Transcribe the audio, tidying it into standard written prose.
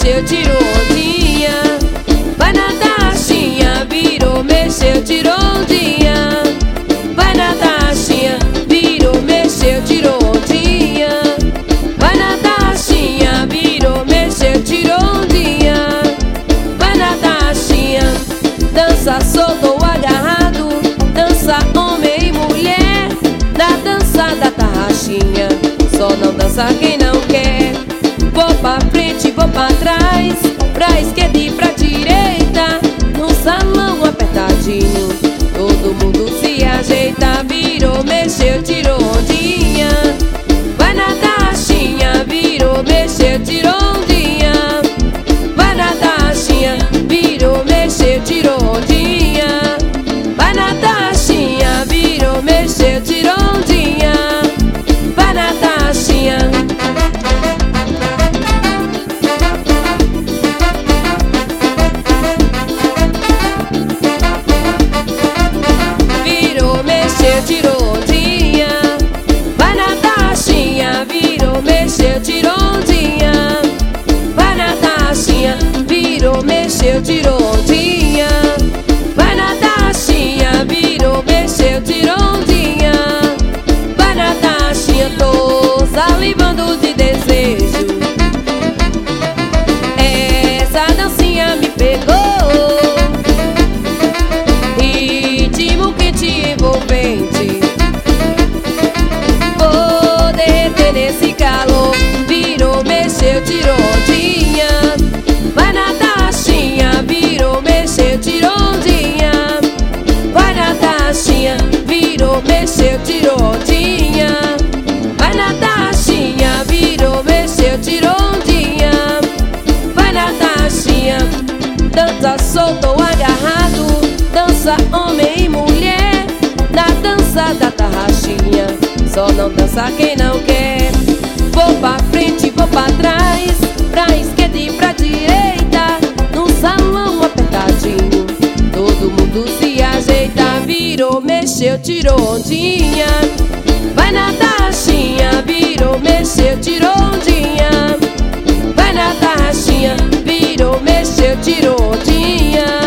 mexeu, tirou ondinha. Vai na taxinha, virou, mexeu, tirou ondinha. Vai na taxinha, virou, mexeu, tirou ondinha. Vai na taxinha, virou, mexeu, tirou ondinha. Vai na taxinha, dança solto ou agarrado, dança homem e mulher. Na dança da tarraxinha, só não dança quem não quer. Vou pra frente, vou pra trás, pra esquerda e pra direita. No salão apertadinho, todo mundo se ajeita. Virou, mexeu, tirou ondinha. Vai na taxinha, virou, mexeu, tirou ondinha. Vai na taxinha, virou, mexeu, tirou ondinha. Vai na taxinha, virou, mexeu, tirou ondinha. Vai na taxinha. Virou, mexeu, tirou ondinha. Vai na taxinha, virou, mexeu, tirou ondinha. Vai na taxinha, virou, mexeu, tirou ondinha. Vai na taxinha, virou, mexeu, tirou ondinha. Vai na taxinha, tô salivando de desejo. Essa dancinha me pegou, ritmo quente e envolvente. Vou derreter nesse calor. Virou, mexeu, tirou ondinha. Vai na taxinha, virou, mexeu, tirou ondinha. Vai na taxinha, virou, mexeu, tirou ondinha. Vai na taxinha, virou, mexeu, tirou ondinha. Vai na taxinha, dança solto ou agarrado, dança homem e mulher. Na dança da tarraxinha, só não dança quem não quer. Vou pra frente, vou pra trás, pra esquerda e pra direita. No salão apertadinho, todo mundo se ajeita. Virou, mexeu, tirou ondinha. Vai na taxinha, virou, mexeu, tirou ondinha. Vai na taxinha, virou, mexeu, tirou ondinha.